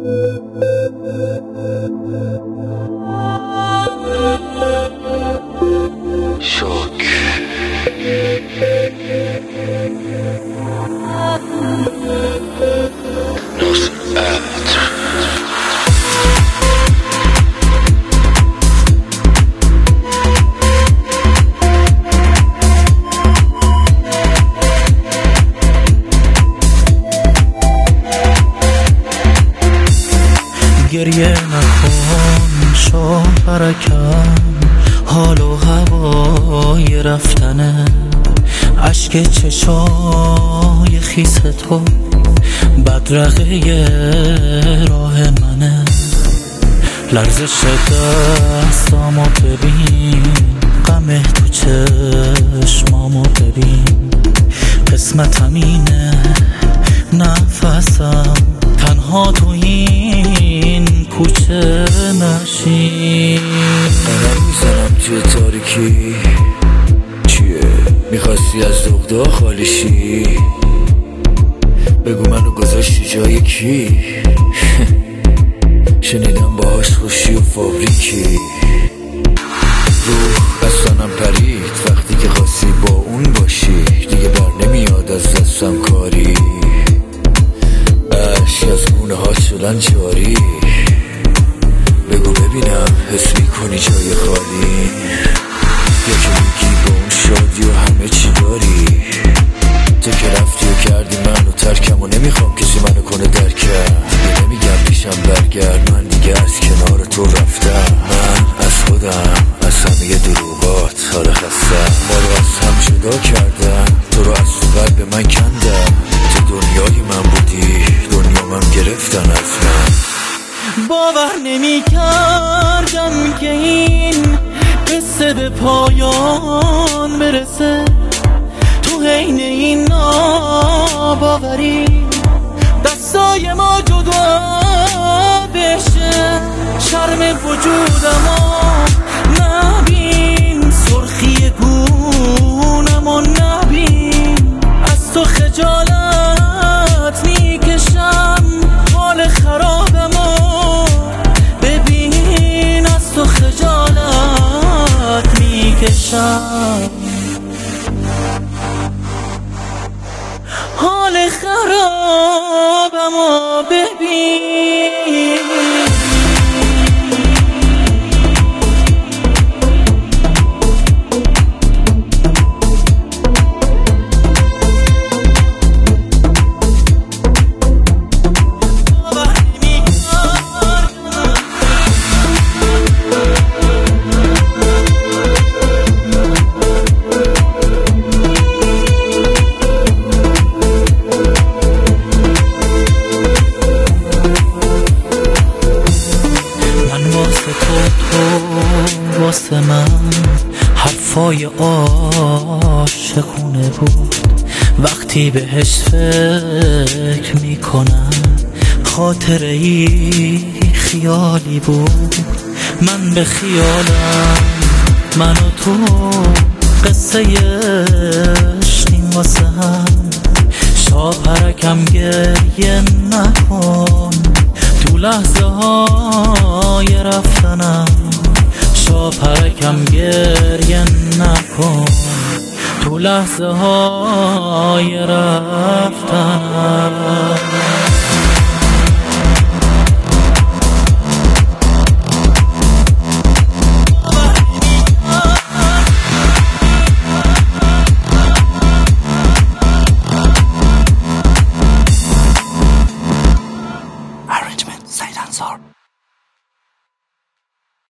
گریه نکن شوهرکم، حال و هوای رفتنه، اشک چشای خیس تو بدرقه راه منه. لرزش دستامو ببین، غم تو چشمامو ببین، قسمتم اینه نفسم تنها تو این کوچه نشین. منم میزنم توی تاریکی، چیه؟ میخواستی از دغدغه خالی شی؟ بگو منو گذاشتی جای کی؟ شنیدم باهاش خوشی و فابریکی. روح از تنم پرید وقتی که خواستی با اون باشی، دیگه بر نمیاد از دستم کاری، اشک از گونه ها شدن جاری. بگو ببینم حس میکنی جای خالی، یا که میگی با اون شادی و همه چی داری؟ تو که رفتی و کردی منو ترکم و نمیخوام کسی منو کنه درکم. دیگه نمیگم پیشم برگرد، من دیگه از کنار تو رفتم. من از خودم، از همه دروغات حال خستم. ما رو از هم جدا کردم، تو رو از تو قلب من کندم. تو دنیای من بودی، دنیا من گرفتن از من. باور نمی کردم که این قصه به پایان برسه. تو حین این ناباوری دستای ما جدا بشه. شرم وجودمو نبین، سرخی گونمو نبین، از تو خجالت میکشم. حال خرابمو ببین، از تو خجالت میکشم. حال خرابمو ببین. واسه من حرفای عاشقونه بود، وقتی بهش فکر میکنم خاطره ای خیالی بود. من به خیالم، من و تو قصه عشقیم واسه هم. شاپرکم گریه نکن تو لحظه های رفتنم. شاپرکم گریه نکن تو لحظه های رفتنم.